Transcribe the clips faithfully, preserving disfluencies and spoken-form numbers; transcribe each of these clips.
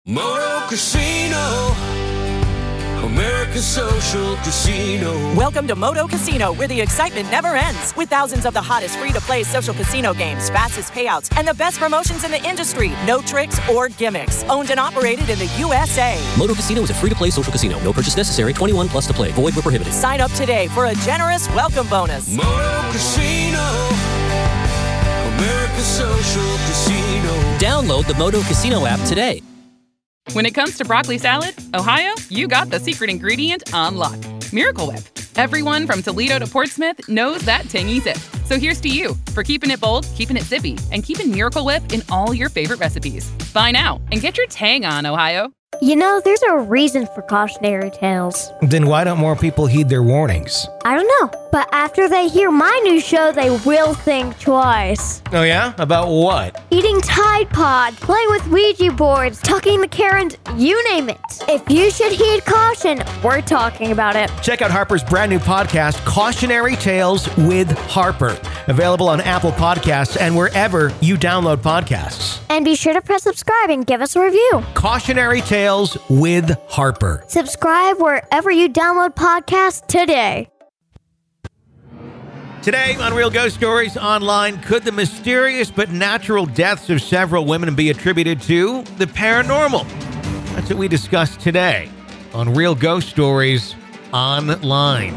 Moto Casino, America's social casino. Welcome to Moto Casino, where the excitement never ends. With thousands of the hottest free-to-play social casino games, fastest payouts, and the best promotions in the industry. No tricks or gimmicks. Owned and operated in the U S A. Moto Casino is a free-to-play social casino. No purchase necessary. twenty-one plus to play. Void where prohibited. Sign up today for a generous welcome bonus. Moto Casino, America's social casino. Download the Moto Casino app today. When it comes to broccoli salad, Ohio, you got the secret ingredient on lock. Miracle Whip. Everyone from Toledo to Portsmouth knows that tangy zip. So here's to you for keeping it bold, keeping it zippy, and keeping Miracle Whip in all your favorite recipes. Buy now and get your tang on, Ohio. You know, there's a reason for cautionary tales. Then why don't more people heed their warnings? I don't know, but after they hear my new show, they will think twice. Oh yeah? About what? Eating Tide Pod, playing with Ouija boards, tucking the Karens, you name it. If you should heed caution, we're talking about it. Check out Harper's brand new podcast, Cautionary Tales with Harper. Available on Apple Podcasts and wherever you download podcasts. And be sure to press subscribe and give us a review. Cautionary Tales with Harper. Subscribe wherever you download podcasts today. Today on Real Ghost Stories Online, could the mysterious but natural deaths of several women be attributed to the paranormal? That's what we discuss today on Real Ghost Stories Online.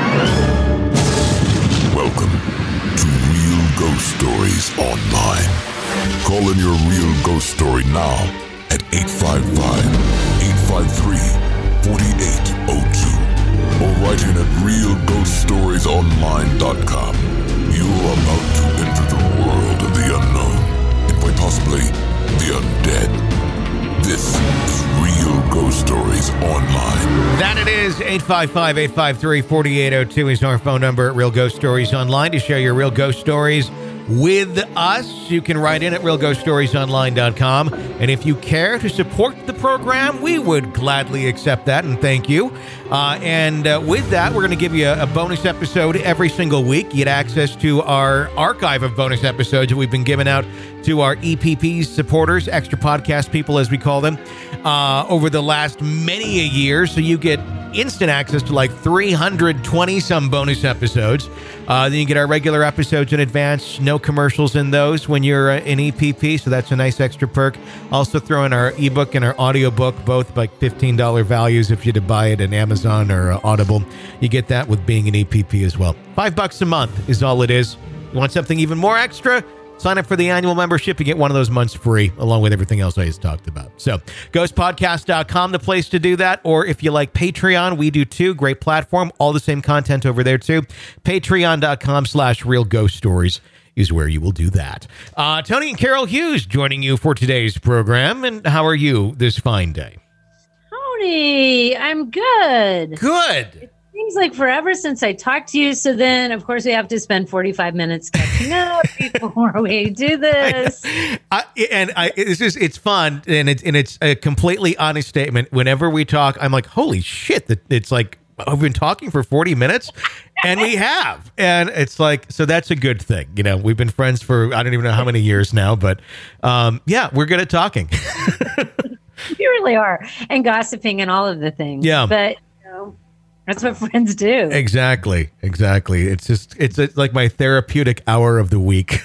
Welcome to Real Ghost Stories Online. Call in your real ghost story now at eight five five, eight five three, four eight zero two or write in at real ghost stories online dot com. You are about to enter the world of the unknown and quite possibly the undead. This is Real Ghost Stories Online. That it is. eight five five, eight five three, four eight zero two is our phone number at Real Ghost Stories Online to share your real ghost stories with us. You can write in at real ghost stories online dot com. And if you care to support the program, we would gladly accept that, and thank you. Uh, and uh, with that, we're going to give you a, a bonus episode every single week. You get access to our archive of bonus episodes that we've been giving out to our E P Ps supporters, extra podcast people as we call them, uh, over the last many a year. So you get instant access to like three hundred twenty some bonus episodes. Uh, then you get our regular episodes in advance. No commercials in those when you're uh, an E P P, so that's a nice extra perk. Also throw in our ebook and our audiobook, both like fifteen dollars values if you to buy it at Amazon or uh, Audible. You get that with being an E P P as well. Five bucks a month is all it is. You want something even more extra? Sign up for the annual membership. You get one of those months free, along with everything else I just talked about. So, ghost podcast dot com, the place to do that. Or if you like Patreon, we do too. Great platform. All the same content over there too. Patreon dot com slash real ghost stories is where you will do that. Uh, Tony and Carol Hughes joining you for today's program. And how are you this fine day? Tony, I'm good. Good. Seems like forever since I talked to you. So then, of course, we have to spend forty-five minutes catching up before we do this. I, I, and I, it's just, it's fun. And it's, and it's a completely honest statement. Whenever we talk, I'm like, holy shit. That it's like, I've been talking for forty minutes and we have. And it's like, so that's a good thing. You know, we've been friends for, I don't even know how many years now, but um, yeah, we're good at talking. You really are. And gossiping and all of the things. Yeah. But, you know, that's what friends do. Exactly. Exactly. It's just, it's, it's like my therapeutic hour of the week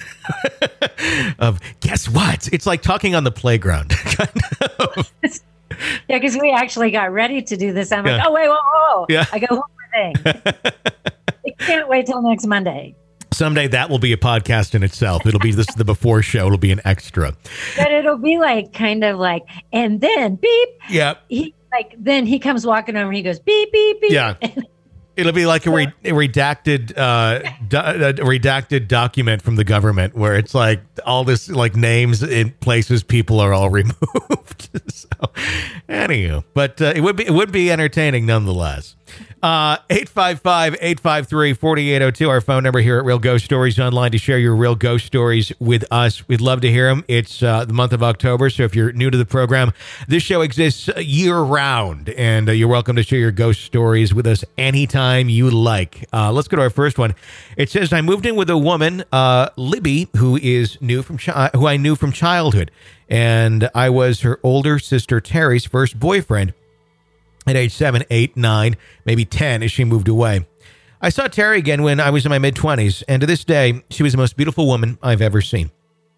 of guess what? It's like talking on the playground. Kind of. Yeah, because we actually got ready to do this. I'm Yeah. like, oh, wait, whoa, whoa. Yeah. I go, one more thing. I can't wait till next Monday. Someday that will be a podcast in itself. It'll be this is the before show. It'll be an extra. But it'll be like, kind of like, and then beep. Yeah. He like, then he comes walking over and he goes, beep, beep, beep. Yeah. It'll be like a, re- a redacted, uh, do- a redacted document from the government where it's like all this like names in places people are all removed. So, anywho, but uh, it would be it would be entertaining nonetheless. Uh, eight five five, eight five three, four eight zero two, our phone number here at Real Ghost Stories Online to share your real ghost stories with us. We'd love to hear them. It's uh, the month of October, so if you're new to the program, this show exists year-round, and uh, you're welcome to share your ghost stories with us anytime you like. Uh, let's go to our first one. It says, I moved in with a woman, uh, Libby, who is new from chi- who I knew from childhood, and I was her older sister Terry's first boyfriend. At age seven, eight, nine, maybe ten as she moved away. I saw Terry again when I was in my mid-twenties, and to this day, she was the most beautiful woman I've ever seen.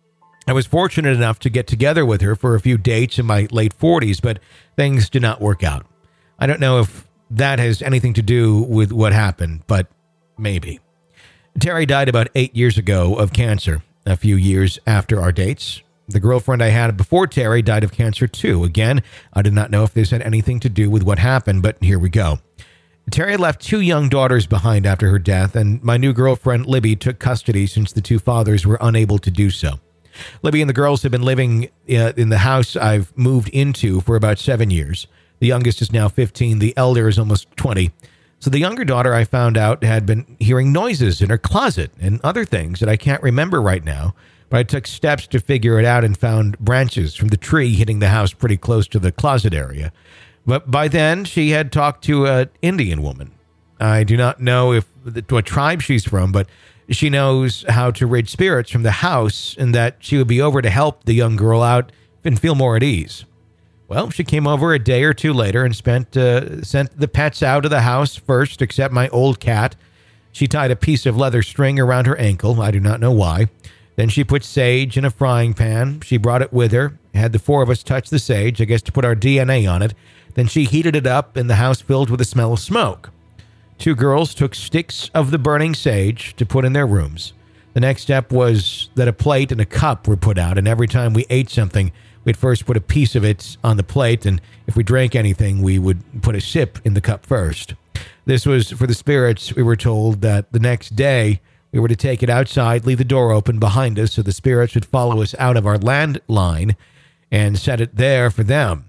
I was fortunate enough to get together with her for a few dates in my late forties, but things did not work out. I don't know if that has anything to do with what happened, but maybe. Terry died about eight years ago of cancer, a few years after our dates. The girlfriend I had before Terry died of cancer too. Again, I did not know if this had anything to do with what happened, but here we go. Terry left two young daughters behind after her death, and my new girlfriend, Libby, took custody since the two fathers were unable to do so. Libby and the girls have been living uh, in the house I've moved into for about seven years. The youngest is now fifteen. The elder is almost twenty. So the younger daughter, I found out, had been hearing noises in her closet and other things that I can't remember right now. But I took steps to figure it out and found branches from the tree hitting the house pretty close to the closet area. But by then, she had talked to an Indian woman. I do not know if what tribe she's from, but she knows how to rid spirits from the house and that she would be over to help the young girl out and feel more at ease. Well, she came over a day or two later and spent uh, sent the pets out of the house first, except my old cat. She tied a piece of leather string around her ankle. I do not know why. Then she put sage in a frying pan. She brought it with her, had the four of us touch the sage, I guess to put our D N A on it. Then she heated it up, and the house filled with the smell of smoke. Two girls took sticks of the burning sage to put in their rooms. The next step was that a plate and a cup were put out, and every time we ate something, we'd first put a piece of it on the plate, and if we drank anything, we would put a sip in the cup first. This was for the spirits. We were told that the next day, we were to take it outside, leave the door open behind us so the spirits would follow us out of our landline and set it there for them.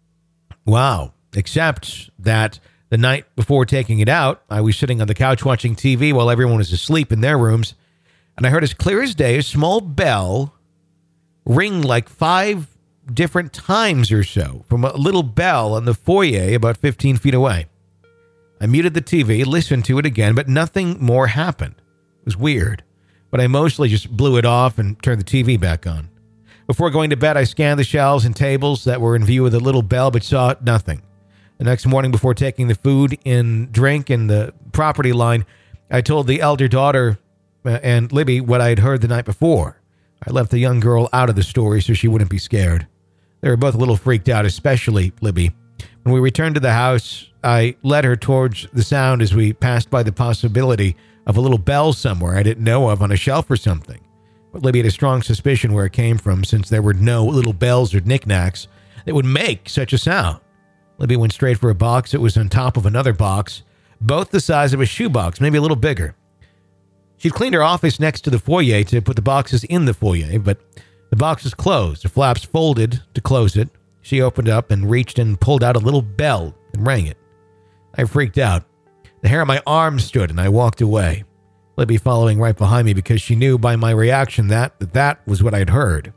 Wow. Except that the night before taking it out, I was sitting on the couch watching T V while everyone was asleep in their rooms, and I heard as clear as day a small bell ring like five different times or so from a little bell in the foyer about fifteen feet away. I muted the T V, listened to it again, but nothing more happened. It was weird, but I mostly just blew it off and turned the T V back on. Before going to bed, I scanned the shelves and tables that were in view of the little bell, but saw nothing. The next morning, before taking the food and drink in the property line, I told the elder daughter and Libby what I had heard the night before. I left the young girl out of the story so she wouldn't be scared. They were both a little freaked out, especially Libby. When we returned to the house, I led her towards the sound as we passed by the possibility of a little bell somewhere I didn't know of on a shelf or something. But Libby had a strong suspicion where it came from, since there were no little bells or knickknacks that would make such a sound. Libby went straight for a box that was on top of another box, both the size of a shoebox, maybe a little bigger. She'd cleaned her office next to the foyer to put the boxes in the foyer, but the box was closed. The flaps folded to close it. She opened up and reached and pulled out a little bell and rang it. I freaked out. The hair on my arm stood, and I walked away. Libby following right behind me because she knew by my reaction that that, that was what I'd heard.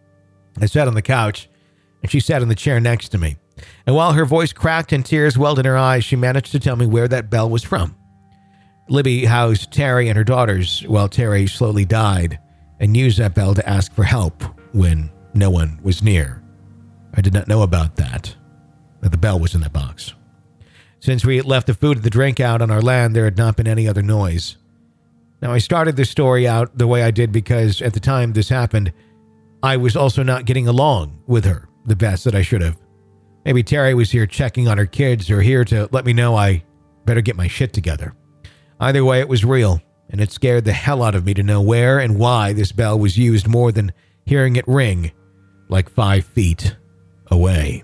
I sat on the couch, and she sat in the chair next to me. And while her voice cracked and tears welled in her eyes, she managed to tell me where that bell was from. Libby housed Terry and her daughters while Terry slowly died and used that bell to ask for help when no one was near. I did not know about that, that the bell was in that box. Since we had left the food and the drink out on our land, there had not been any other noise. Now, I started this story out the way I did because at the time this happened, I was also not getting along with her the best that I should have. Maybe Terry was here checking on her kids or here to let me know I better get my shit together. Either way, it was real, and it scared the hell out of me to know where and why this bell was used more than hearing it ring like five feet away.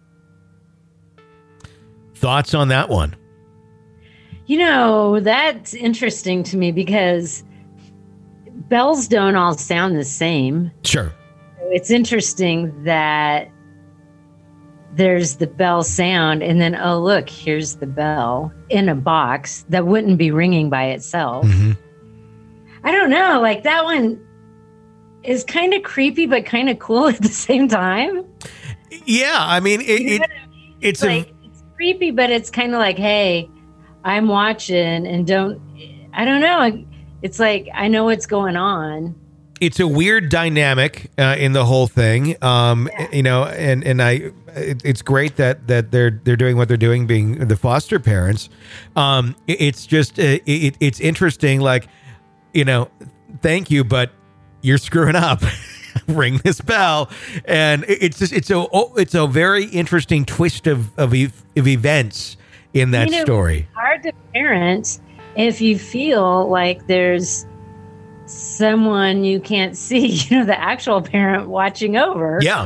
Thoughts on that one? You know, that's interesting to me because bells don't all sound the same. Sure. It's interesting that there's the bell sound, and then, oh, look, here's the bell in a box that wouldn't be ringing by itself. Mm-hmm. I don't know. Like, that one is kind of creepy, but kind of cool at the same time. Yeah. I mean, it, You know it what I mean? it's like, a, it's creepy, but it's kind of like, hey, I'm watching and don't, I don't know. It's like, I know what's going on. it's a weird dynamic uh, in the whole thing. Um, Yeah. you know, and, and I, it, it's great that, that they're, they're doing what they're doing, being the foster parents. Um, it, it's just, uh, it, it's interesting. Like, you know, thank you, but you're screwing up. Ring this bell. And it- it's just, it's a, oh, it's a very interesting twist of, of, ev- of events in that You know, story. It's hard to parent if you feel like there's someone you can't see, you know, the actual parent watching over. Yeah.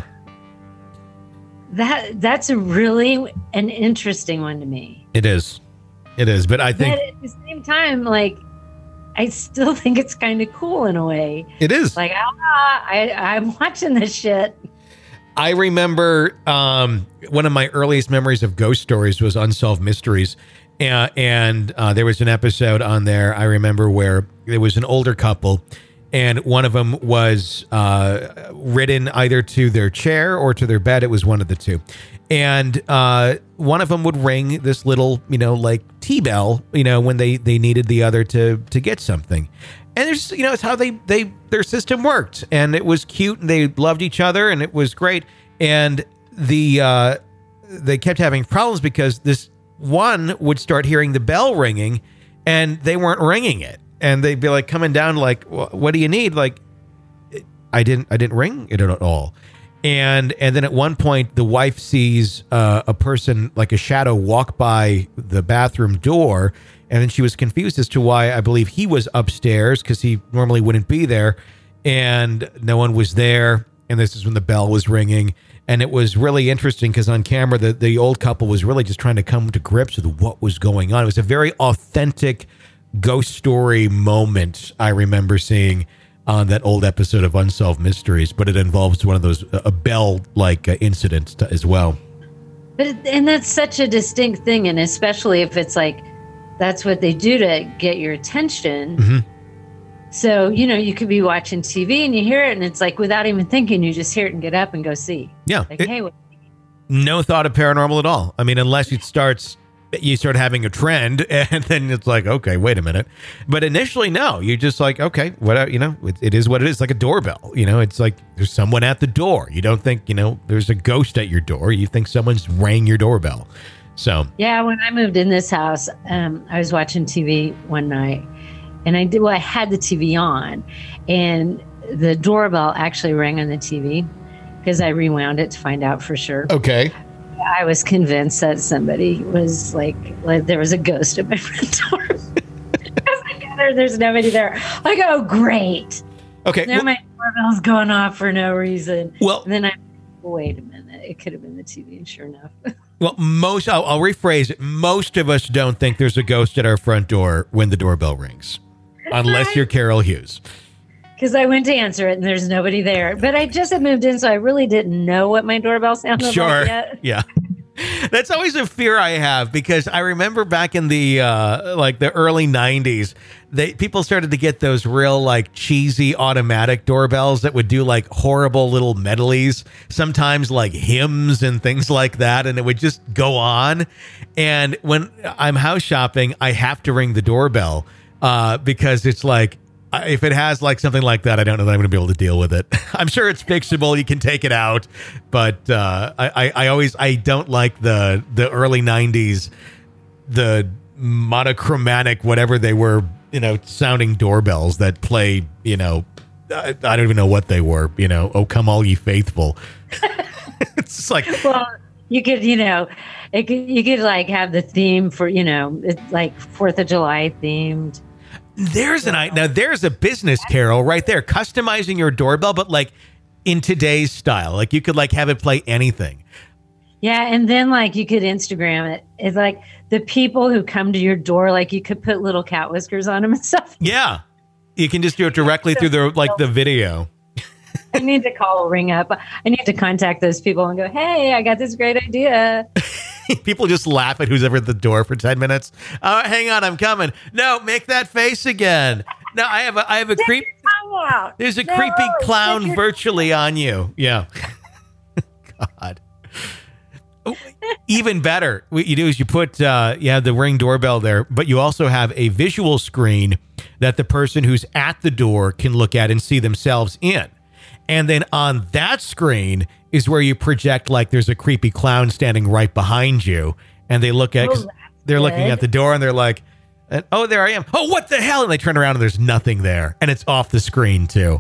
That that's a really an interesting one to me. It is. It is. But I think But at the same time, like, I still think it's kind of cool in a way. it is. Like, ah, I, I'm watching this shit. I remember um, one of my earliest memories of ghost stories was Unsolved Mysteries. Uh, and uh, there was an episode on there, I remember, where there was an older couple, and one of them was uh, ridden either to their chair or to their bed. It was one of the two. And uh, one of them would ring this little, you know, like T-bell, you know, when they, they needed the other to to get something. And there's, you know, it's how they, they their system worked. And it was cute, and they loved each other, and it was great. And the uh, they kept having problems because this one would start hearing the bell ringing, and they weren't ringing it. And they'd be like coming down like, what do you need? Like, I didn't, I didn't ring it at all. And, and then at one point the wife sees uh, a person, like a shadow, walk by the bathroom door. And then she was confused as to why. I believe he was upstairs, because he normally wouldn't be there, and no one was there. And this is when the bell was ringing. And it was really interesting because on camera, the, the old couple was really just trying to come to grips with what was going on. It was a very authentic ghost story moment I remember seeing on that old episode of Unsolved Mysteries, but it involves one of those, a bell-like uh, incidents t- as well. But it, and that's such a distinct thing, and especially if it's like that's what they do to get your attention. Mm-hmm. So, you know, you could be watching T V and you hear it, and it's like without even thinking, you just hear it and get up and go see. Yeah. Like, It- hey, what? no thought of paranormal at all. I mean, unless it starts, you start having a trend, and then it's like, okay, wait a minute. But initially, no, you're just like, okay, what, you know, it, it is what it is. Like a doorbell, you know, it's like there's someone at the door. You don't think, you know, there's a ghost at your door. You think someone's rang your doorbell. So, Yeah, when I moved in this house, um, I was watching T V one night, and I did. Well, I had the T V on, and the doorbell actually rang on the T V because I rewound it to find out for sure. okay. I was convinced that somebody was like, like there was a ghost at my front door. I was like, "Heather, there's nobody there." I go, great. Okay. Now well- my doorbell's going off for no reason. Well- and then I, wait a minute, it could have been the T V, and sure enough. Well, most, I'll, I'll rephrase it. Most of us don't think there's a ghost at our front door when the doorbell rings, unless you're Carol Hughes. Because I went to answer it and there's nobody there. But I just had moved in, so I really didn't know what my doorbell sounded Sure. like yet. Yeah. That's always a fear I have, because I remember back in the uh, like the early nineties, they people started to get those real like cheesy automatic doorbells that would do like horrible little medleys, sometimes like hymns and things like that, and it would just go on. And when I'm house shopping, I have to ring the doorbell uh, because it's like, if it has like something like that, I don't know that I'm going to be able to deal with it. I'm sure it's fixable. You can take it out, but uh, I, I, I always I don't like the the early nineties, the monochromatic whatever they were, you know, sounding doorbells that play, you know, I, I don't even know what they were, you know. Oh, come all ye faithful. It's just like, Well, you could, you know, it could, you could like have the theme for, you know, it's like Fourth of July themed. there's an I now there's a business, Carol, right there, customizing your doorbell, but like in today's style. Like you could like have it play anything. Yeah, and then like you could Instagram it. It's like the people who come to your door, like you could put little cat whiskers on them and stuff. Yeah. You can just do it directly through the like the video. I need to call Ring Up. I need to contact those people and go, hey, I got this great idea. People just laugh at who's ever at the door for ten minutes. Uh, hang on, I'm coming. No, make that face again. No, I have a, I have a creep. There's a No, creepy it's clown your- virtually on you. Yeah. God. Oh, even better, what you do is you put, uh, you have the Ring doorbell there, but you also have a visual screen that the person who's at the door can look at and see themselves in. And then on that screen is where you project like there's a creepy clown standing right behind you. And they look at, Oh, 'cause that's they're looking good. at the door and they're like, oh, there I am. Oh, what the hell? And they turn around and there's nothing there. And it's off the screen too.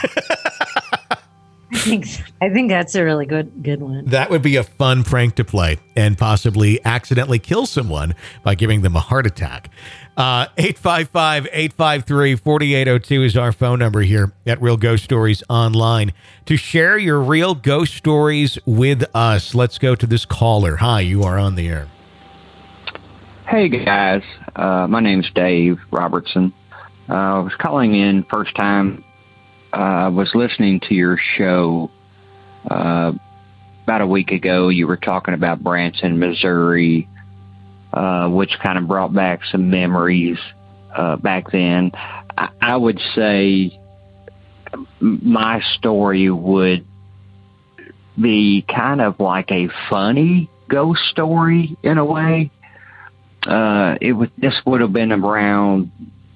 I think I think that's a really good good one. That would be a fun prank to play and possibly accidentally kill someone by giving them a heart attack. Uh, eight five five, eight five three, four eight zero two is our phone number here at Real Ghost Stories Online. To share your real ghost stories with us, let's go to this caller. Hi, you are on the air. Hey guys, uh, my name's Dave Robertson. Uh, I was calling in first time. Uh, I was listening to your show uh, about a week ago. You were talking about Branson, Missouri, uh, which kind of brought back some memories uh, back then. I, I would say my story would be kind of like a funny ghost story in a way. Uh, it would, this would have been around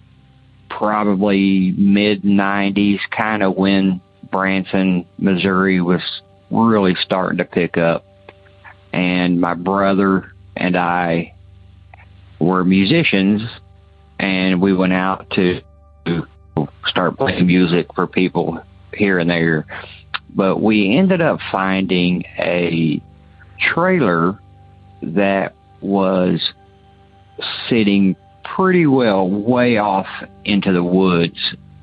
probably mid nineties, kind of when Branson, Missouri was really starting to pick up. And my brother and I were musicians, and we went out to start playing music for people here and there. But we ended up finding a trailer that was sitting pretty well way off into the woods,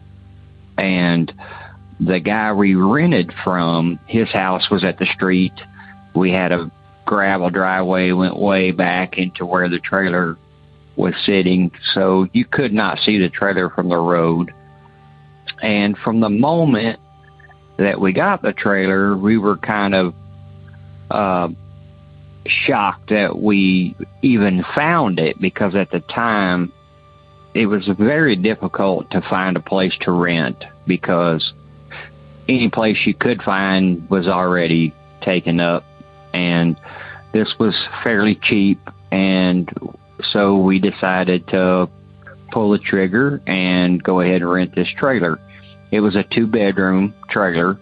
and the guy we rented from, his house was at the street. We had a gravel driveway, went way back into where the trailer was sitting, so you could not see the trailer from the road. And from the moment that we got the trailer, we were kind of uh shocked that we even found it, because at the time it was very difficult to find a place to rent, because any place you could find was already taken up, and this was fairly cheap. And so we decided to pull the trigger and go ahead and rent this trailer. It was a two bedroom trailer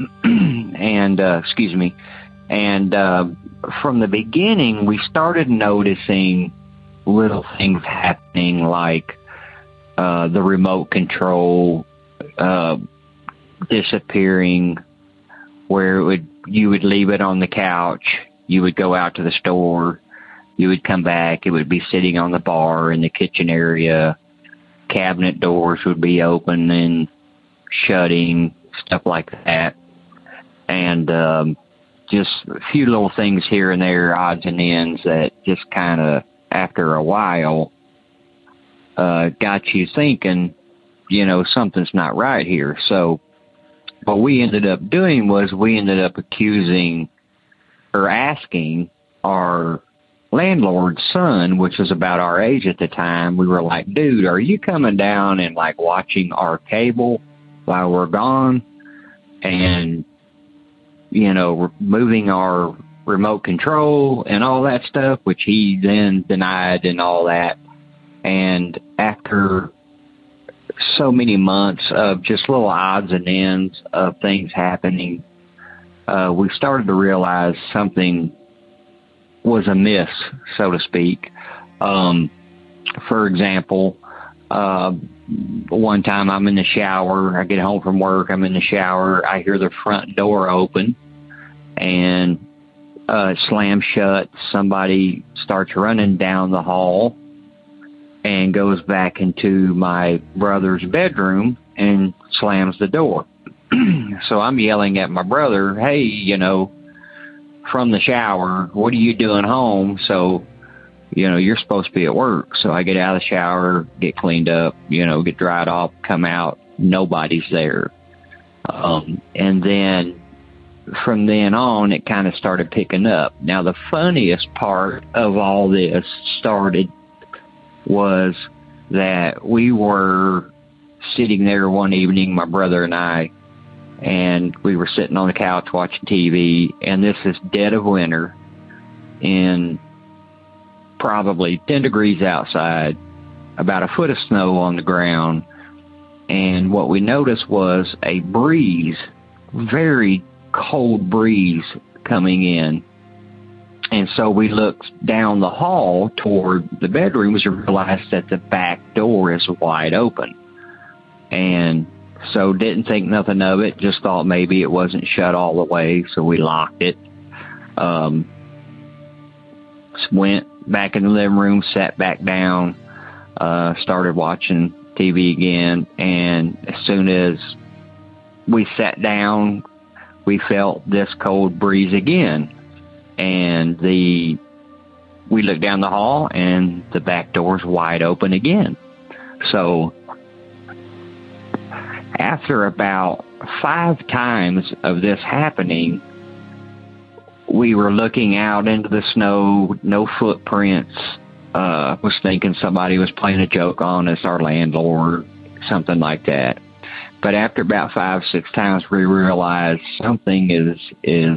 and uh, excuse me and uh from the beginning, we started noticing little things happening, like uh, the remote control uh, disappearing, where it would you would leave it on the couch, you would go out to the store, you would come back, it would be sitting on the bar in the kitchen area, cabinet doors would be open and shutting, stuff like that. And um just a few little things here and there, odds and ends, that just kind of, after a while, uh, got you thinking, you know, something's not right here. So what we ended up doing was we ended up accusing or asking our landlord's son, which was about our age at the time. We were like, dude, are you coming down and like watching our cable while we're gone? And you know, moving our remote control and all that stuff, which he then denied and all that. And after so many months of just little odds and ends of things happening, uh, we started to realize something was amiss, so to speak. Um, for example, uh, one time I'm in the shower, I get home from work, I'm in the shower, I hear the front door open and uh, slam shut. Somebody starts running down the hall and goes back into my brother's bedroom and slams the door. So I'm yelling at my brother, hey, you know, from the shower, what are you doing home? So, you know, you're supposed to be at work. So I get out of the shower, get cleaned up, you know, get dried off, come out, nobody's there. Um, and then from then on, it kind of started picking up. Now, the funniest part of all this started was that we were sitting there one evening, my brother and I, and we were sitting on the couch watching T V, and this is dead of winter in probably ten degrees outside, about a foot of snow on the ground. And what we noticed was a breeze, very cold breeze coming in. And so we looked down the hall toward the bedrooms and realized that the back door is wide open. And so didn't think nothing of it, just thought maybe it wasn't shut all the way, so we locked it. Um, went back in the living room, sat back down, uh, started watching T V again, and as soon as we sat down, we felt this cold breeze again. And the we looked down the hall, and the back door's wide open again. So after about five times of this happening, we were looking out into the snow, no footprints. Uh, was thinking somebody was playing a joke on us, our landlord, something like that. But after about five, six times, we realized something is is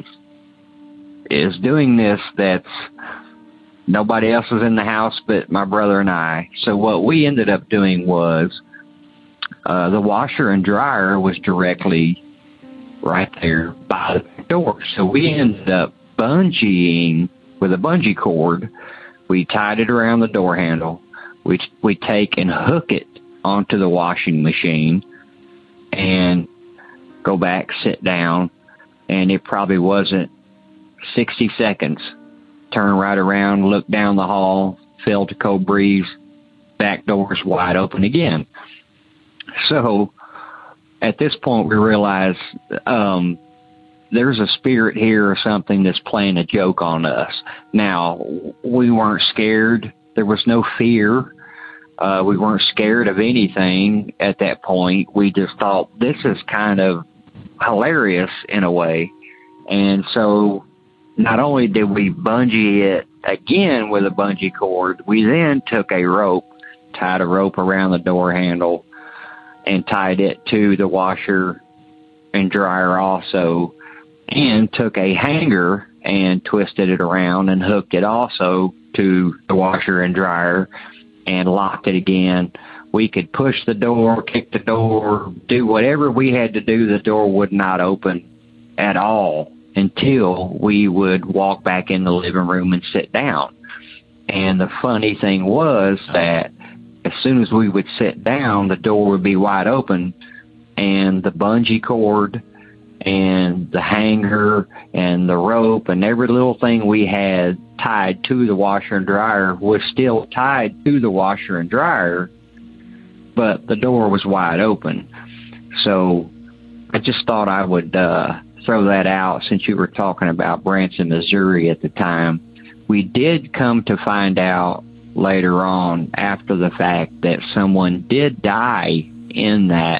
is doing this. That's nobody else is in the house but my brother and I. So what we ended up doing was uh, the washer and dryer was directly right there by the door. So we ended up bungeeing with a bungee cord. We tied it around the door handle. We we take and hook it onto the washing machine and go back, sit down, and it probably wasn't sixty seconds. Turn right around, look down the hall, felt a cold breeze, back door's wide open again. So at this point we realized um, there's a spirit here or something that's playing a joke on us. Now, we weren't scared. There was no fear. Uh, we weren't scared of anything at that point. We just thought this is kind of hilarious in a way. And so not only did we bungee it again with a bungee cord, we then took a rope, tied a rope around the door handle, and tied it to the washer and dryer also, and took a hanger and twisted it around and hooked it also to the washer and dryer and locked it again. We could push the door, kick the door, do whatever we had to do. The door would not open at all until we would walk back in the living room and sit down. And the funny thing was that as soon as we would sit down, the door would be wide open, and the bungee cord and the hanger and the rope and every little thing we had tied to the washer and dryer was still tied to the washer and dryer, but the door was wide open. So I just thought I would uh, throw that out since you were talking about Branson, Missouri at the time. We did come to find out later on after the fact that someone did die in that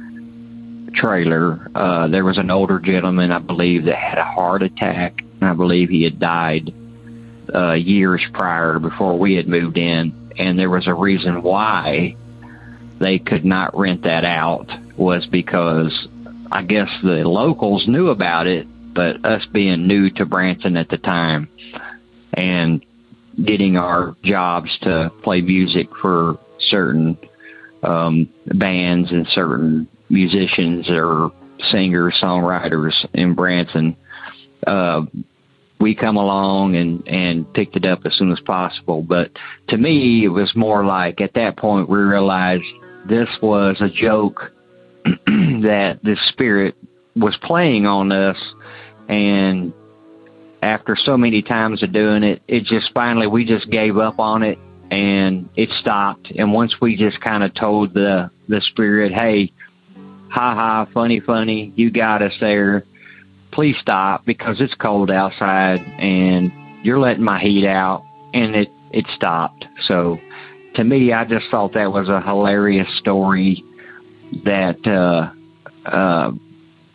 trailer. Uh, there was an older gentleman, I believe, that had a heart attack, and I believe he had died uh, years prior before we had moved in, and there was a reason why they could not rent that out, was because I guess the locals knew about it, but us being new to Branson at the time and getting our jobs to play music for certain um, bands and certain musicians or singers, songwriters in Branson, uh, we come along and, and picked it up as soon as possible. But to me, it was more like at that point we realized this was a joke that the spirit was playing on us. And after so many times of doing it, it just finally, we just gave up on it and it stopped. And once we just kind of told the, the spirit, hey, ha ha, funny, funny, you got us there. Please stop because it's cold outside and you're letting my heat out. And it, it stopped. So to me, I just thought that was a hilarious story that uh, uh,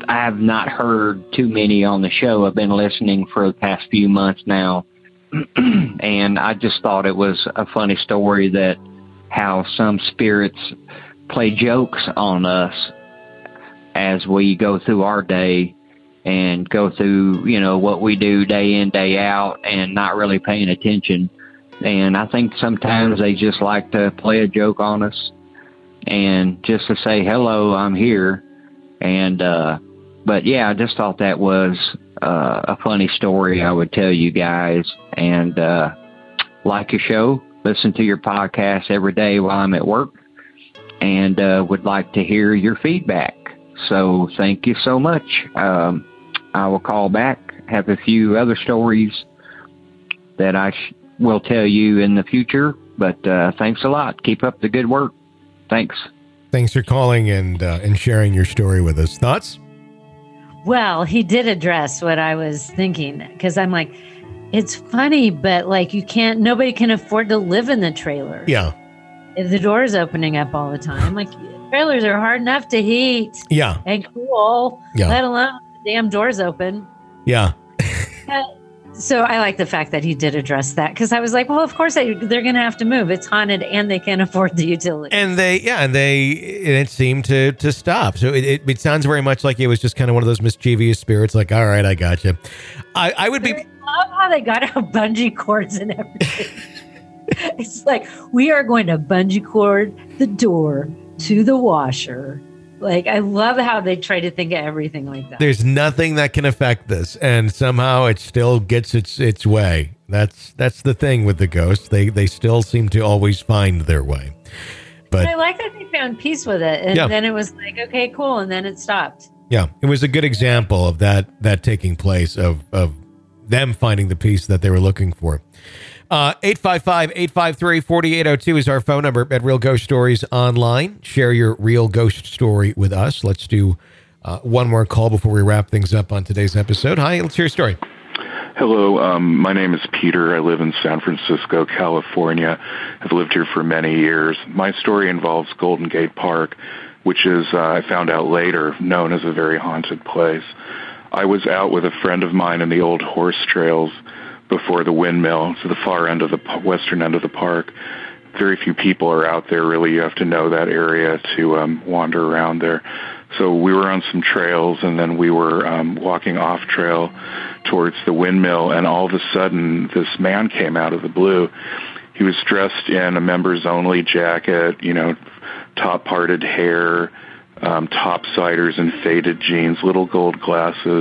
I have not heard too many on the show. I've been listening for the past few months now, and I just thought it was a funny story that how some spirits play jokes on us as we go through our day and go through, you know, what we do day in, day out, and not really paying attention. And I think sometimes they just like to play a joke on us and just to say, hello, I'm here. And, uh, but yeah, I just thought that was uh, a funny story I would tell you guys. And uh, like your show, listen to your podcast every day while I'm at work, and uh, would like to hear your feedback. So thank you so much. Um, I will call back, have a few other stories that I sh- will tell you in the future. But uh, thanks a lot. Keep up the good work. Thanks. Thanks for calling and uh, and sharing your story with us. Thoughts? Well, he did address what I was thinking, because I'm like, it's funny, but like you can't, nobody can afford to live in the trailer. Yeah. If the door is opening up all the time, like trailers are hard enough to heat. Yeah. And cool. Yeah. Let alone the damn doors open. Yeah. uh, so I like the fact that he did address that, because I was like, well, of course they, they're going to have to move. It's haunted and they can't afford the utility. And they, yeah, and they, and it seemed to to stop. So it, it, it sounds very much like it was just kind of one of those mischievous spirits. Like, all right, I got you. I, I would be. I love how they got out bungee cords and everything. It's like, we are going to bungee cord the door to the washer. Like, I love how they try to think of everything like that. There's nothing that can affect this, and somehow it still gets its its way. That's that's the thing with the ghosts. They they still seem to always find their way. But and I like that they found peace with it, and yeah. then it was like, okay, cool, and then it stopped. Yeah, it was a good example of that that taking place, of of them finding the peace that they were looking for. Uh, eight five five, eight five three, four eight zero two is our phone number at Real Ghost Stories Online. Share your real ghost story with us. Let's do uh, one more call before we wrap things up on today's episode. Hi, let's hear your story. Hello, um, my name is Peter. I live in San Francisco, California. I've lived here for many years. My story involves Golden Gate Park, which is, uh, I found out later, known as a very haunted place. I was out with a friend of mine in the old horse trails before the windmill, to the far end of the western end of the park. Very few people are out there, really. You have to know that area to um, wander around there. So we were on some trails, and then we were um, walking off trail towards the windmill, and all of a sudden this man came out of the blue. He was dressed in a members-only jacket, you know, top-parted hair, um, top-siders and faded jeans, little gold glasses,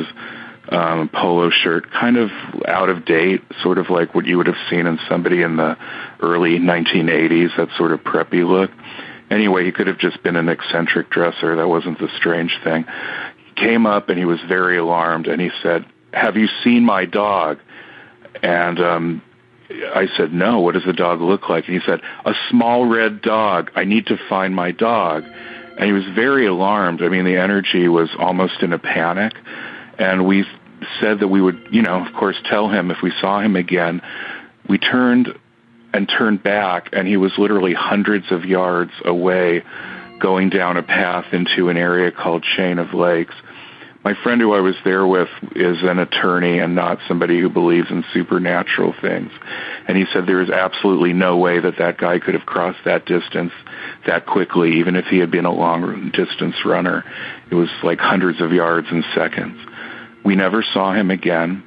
Um, polo shirt, kind of out of date, sort of like what you would have seen in somebody in the early nineteen eighties, that sort of preppy look. Anyway, he could have just been an eccentric dresser. That wasn't the strange thing. He came up and he was very alarmed, and he said, "Have you seen my dog?" And um, I said, "No, what does the dog look like?" And he said, "A small red dog. I need to find my dog." And he was very alarmed. I mean, the energy was almost in a panic. And we said that we would, you know, of course, tell him if we saw him again. We turned and turned back, and he was literally hundreds of yards away, going down a path into an area called Chain of Lakes. My friend who I was there with is an attorney and not somebody who believes in supernatural things. And he said there is absolutely no way that that guy could have crossed that distance that quickly, even if he had been a long-distance runner. It was like hundreds of yards in seconds. We never saw him again.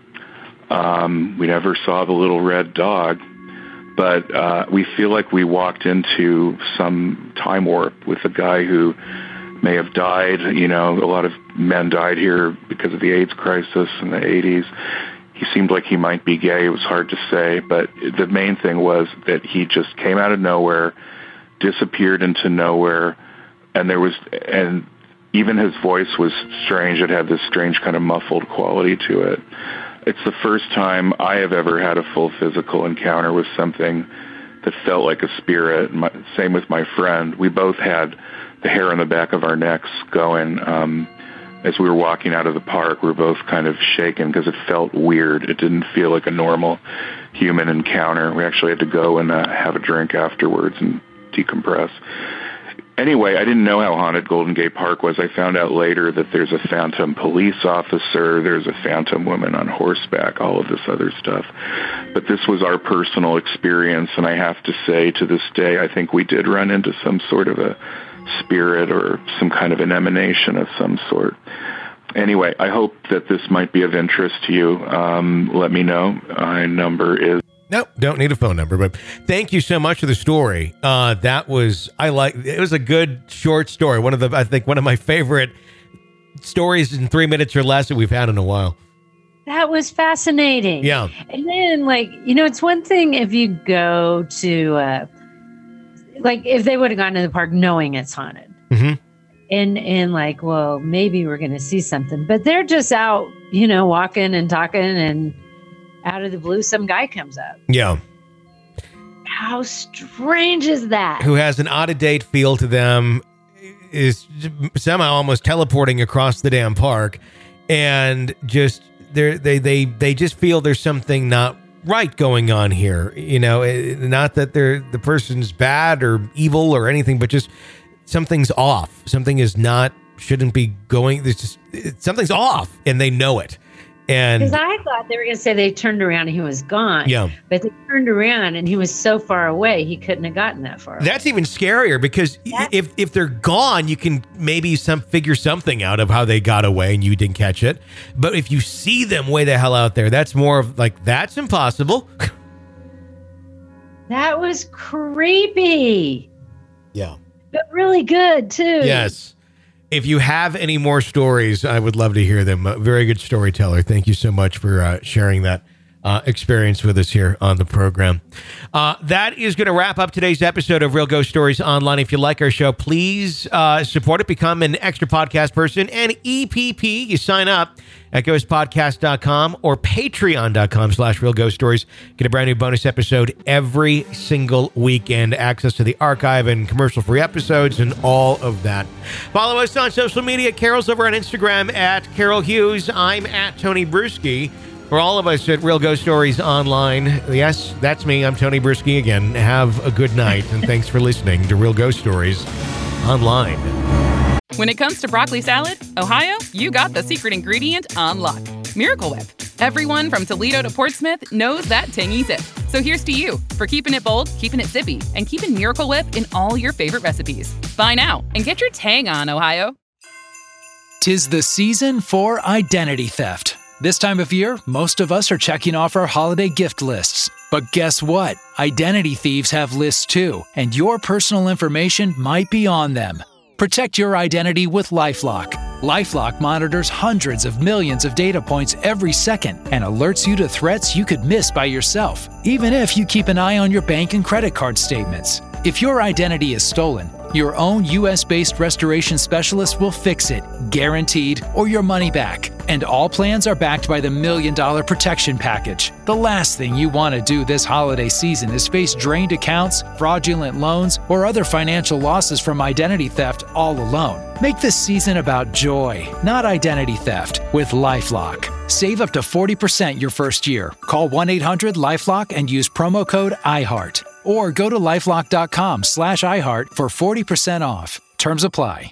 Um, we never saw the little red dog. But uh, we feel like we walked into some time warp with a guy who may have died. You know, a lot of men died here because of the AIDS crisis in the eighties. He seemed like he might be gay. It was hard to say. But the main thing was that he just came out of nowhere, disappeared into nowhere, and there was... and. Even his voice was strange. It had this strange kind of muffled quality to it. It's the first time I have ever had a full physical encounter with something that felt like a spirit. My, same with my friend. We both had the hair on the back of our necks going. Um, as we were walking out of the park, we were both kind of shaken because it felt weird. It didn't feel like a normal human encounter. We actually had to go and uh, have a drink afterwards and decompress. anyway, I didn't know how haunted Golden Gate Park was. I found out later that there's a phantom police officer, there's a phantom woman on horseback, all of this other stuff. But this was our personal experience, and I have to say, to this day, I think we did run into some sort of a spirit or some kind of an emanation of some sort. Anyway, I hope that this might be of interest to you. Um, let me know. My number is... No, don't need a phone number, but thank you so much for the story. Uh, that was, I like, it was a good short story. One of the, I think one of my favorite stories in three minutes or less that we've had in a while. That was fascinating. Yeah. And then, like, you know, it's one thing if you go to, uh, like, if they would have gone to the park knowing it's haunted. Mm-hmm. And, and like, well, maybe we're going to see something. But they're just out, you know, walking and talking, and out of the blue, some guy comes up. Yeah. How strange is that? Who has an out-of-date feel to them, is somehow almost teleporting across the damn park, and just they they they they just feel there's something not right going on here. You know, not that they're the person's bad or evil or anything, but just something's off. Something is not shouldn't be going. There's just something's off, and they know it. And because I thought they were going to say they turned around and he was gone. Yeah. But they turned around and he was so far away, he couldn't have gotten that far. That's even scarier, because That's- if if they're gone, you can maybe some figure something out of how they got away and you didn't catch it. But if you see them way the hell out there, that's more of like, that's impossible. That was creepy. Yeah. But really good, too. Yes. If you have any more stories, I would love to hear them. A very good storyteller. Thank you so much for uh, sharing that uh, experience with us here on the program. Uh, that is going to wrap up today's episode of Real Ghost Stories Online. If you like our show, please uh, support it. Become an extra podcast person and E P P. You sign up at ghost podcast dot com or patreon dot com slash real ghost stories. Get a brand new bonus episode every single weekend, access to the archive and commercial-free episodes and all of that. Follow us on social media. Carol's over on Instagram at Carol Hughes. I'm at Tony Bruschi. For all of us at Real Ghost Stories Online, yes, that's me. I'm Tony Bruschi again. Have a good night, and thanks for listening to Real Ghost Stories Online. When it comes to broccoli salad, Ohio, you got the secret ingredient on lock. Miracle Whip. Everyone from Toledo to Portsmouth knows that tangy zip. So here's to you for keeping it bold, keeping it zippy, and keeping Miracle Whip in all your favorite recipes. Buy now and get your tang on, Ohio. 'Tis the season for identity theft. This time of year, most of us are checking off our holiday gift lists. But guess what? Identity thieves have lists too, and your personal information might be on them. Protect your identity with LifeLock. LifeLock monitors hundreds of millions of data points every second and alerts you to threats you could miss by yourself, even if you keep an eye on your bank and credit card statements. If your identity is stolen, your own U S-based restoration specialist will fix it, guaranteed, or your money back. And all plans are backed by the Million Dollar Protection Package. The last thing you want to do this holiday season is face drained accounts, fraudulent loans, or other financial losses from identity theft all alone. Make this season about joy, not identity theft, with LifeLock. Save up to forty percent your first year. Call one eight hundred LifeLock and use promo code iHeart. Or go to lifelock.com slash iHeart for forty percent off. Terms apply.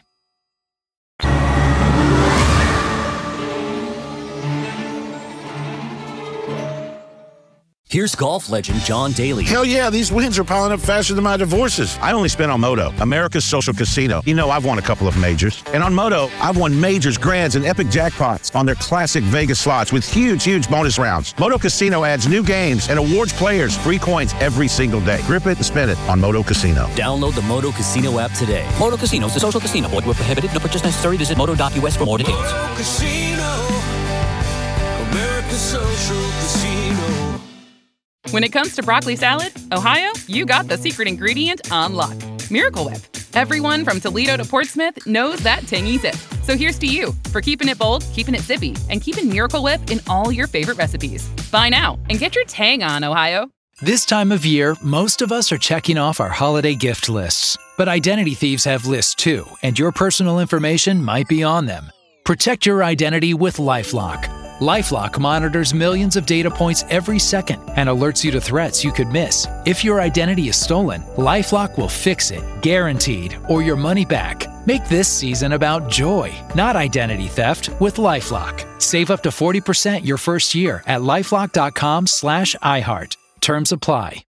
Here's golf legend John Daly. Hell yeah, these wins are piling up faster than my divorces. I only spent on Moto, America's social casino. You know, I've won a couple of majors. And on Moto, I've won majors, grands, and epic jackpots on their classic Vegas slots with huge, huge bonus rounds. Moto Casino adds new games and awards players free coins every single day. Grip it and spin it on Moto Casino. Download the Moto Casino app today. Moto Casino is a social casino. Void where prohibited. No purchase necessary. Visit moto dot u s for more details. Moto Casino, America's social casino. When it comes to broccoli salad, Ohio, you got the secret ingredient on lock. Miracle Whip. Everyone from Toledo to Portsmouth knows that tangy zip. So here's to you for keeping it bold, keeping it zippy, and keeping Miracle Whip in all your favorite recipes. Buy now and get your tang on, Ohio. This time of year, most of us are checking off our holiday gift lists. But identity thieves have lists too, and your personal information might be on them. Protect your identity with LifeLock. LifeLock monitors millions of data points every second and alerts you to threats you could miss. If your identity is stolen, LifeLock will fix it, guaranteed, or your money back. Make this season about joy, not identity theft, with LifeLock. Save up to forty percent your first year at LifeLock.com slash iHeart. Terms apply.